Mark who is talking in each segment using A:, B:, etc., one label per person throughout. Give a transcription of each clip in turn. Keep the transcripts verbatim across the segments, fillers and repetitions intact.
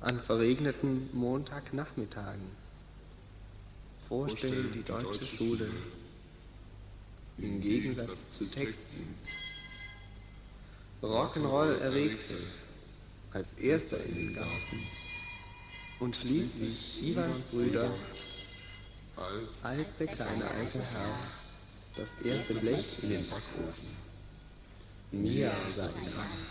A: An verregneten Montagnachmittagen vorstellen die deutsche Schule im Gegensatz zu Texten Rock'n'Roll erregte als erster in den Garten und schließlich Iwans Brüder, als der kleine alte Herr das erste Blech in den Backofen. Mia sah ihn an.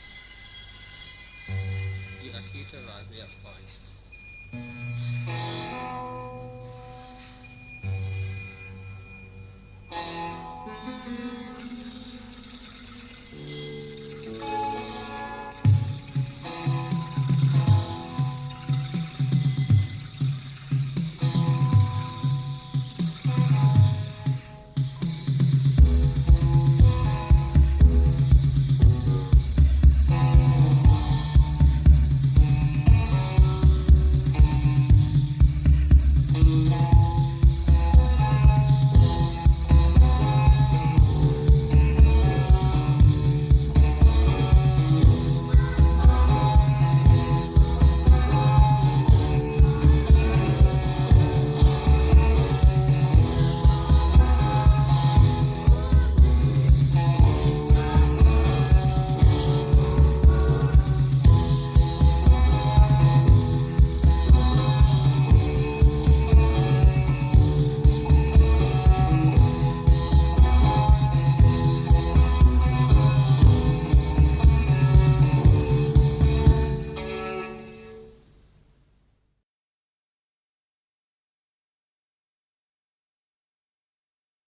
B: Die Rakete war sehr feucht.